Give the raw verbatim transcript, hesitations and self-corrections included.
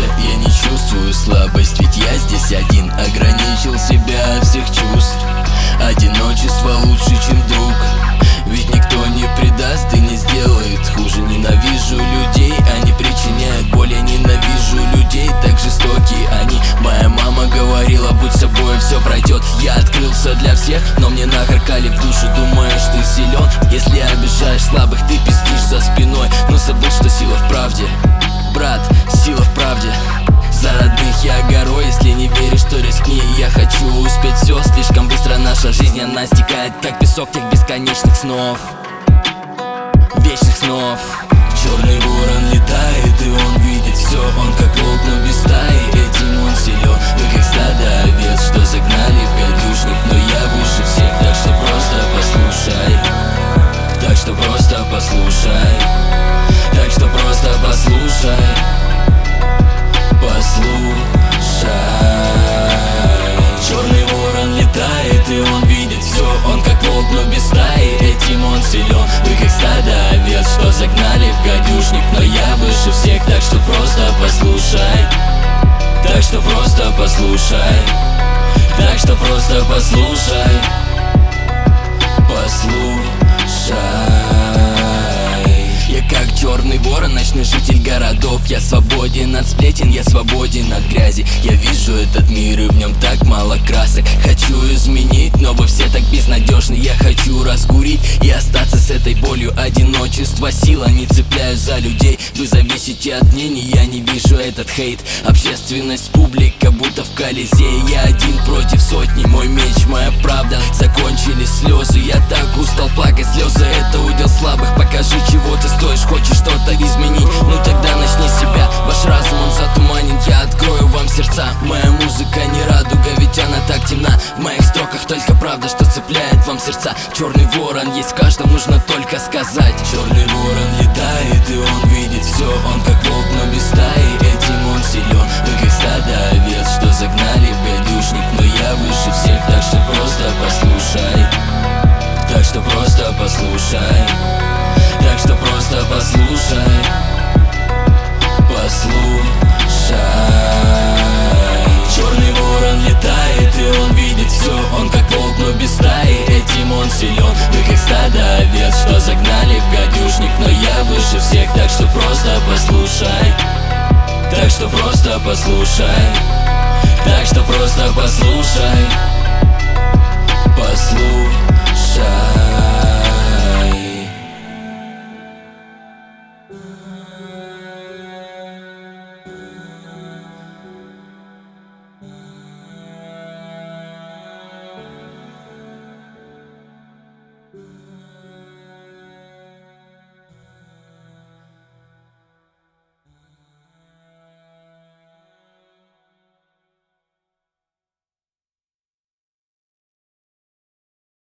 больше я не чувствую слабость, ведь я здесь один. Ограничил себя от всех чувств. Одиночество лучше, чем друг, ведь никто не предаст и не сделает хуже. Ненавижу людей, они причиняют боль. Я ненавижу людей, так жестоки они. Моя мама говорила, будь собой, все пройдет. Я открылся для всех, но мне нахаркали в душу. Думаешь, ты силен, если обижаешь слабых, ты пиздишь за спиной. Но забыл, что сила в правде, брат, сила в правде. За родных я горой, если не веришь, то рискни. Я хочу успеть все, слишком быстро наша жизнь, она стекает, как песок тех бесконечных снов, вечных снов. Черный ворон летает, и он видит все. Он как волк, но без стаи, этим он силен. Вы как стадо овец, что загнали в гадюшник. Но я выше всех, так что просто послушай. Так что просто послушай. Так что просто послушай. Послушай. Черный ворон летает, и он видит все. Он как волк, но без стаи, этим он силен. Вы как стадо овец, что загнали в гадюшник. Но я выше всех, так что просто послушай. Так что просто послушай. Так что просто послушай. Послушай. Я как черный ворон, ночной житель городов. Я свободен от сплетен, я свободен от грязи. Я вижу этот мир, и в нем так мало красок. Хочу изменить, но вы все так безнадежны. Я хочу раскурить и остаться с этой болью. Одиночество, сила, не цепляюсь за людей. Вы зависите от мнений, я не вижу этот хейт. Общественность, публика, будто в Колизее. Я один против сотни, мой меч, моя правда. Закончились слезы, я так устал плакать. Слезы — это удел слабых, покажи, чего ты стоишь. Хочешь что-то изменить? Ну тогда начни с себя. Ваш разум, он затуманен, я открою вам сердца. Моя музыка не радуга, ведь она так темна. В моих строках только правда, что цепляет вам сердца. Черный ворон есть в каждом, нужно только сказать. Черный ворон летает, и он видит все. Он как волк, но без стаи, этим он силен. Вы как стадо овец, что загнали в гадюшник. Но я выше всех, так что просто послушай. Так что просто послушай. Так что просто послушай. Послушай. Черный ворон летает, и он видит все. Он как волк, но без стаи, этим он силен. Вы как стадо овец, что загнали в гадюшник. Но я выше всех, так что просто послушай. Так что просто послушай. Так что просто послушай. Послушай.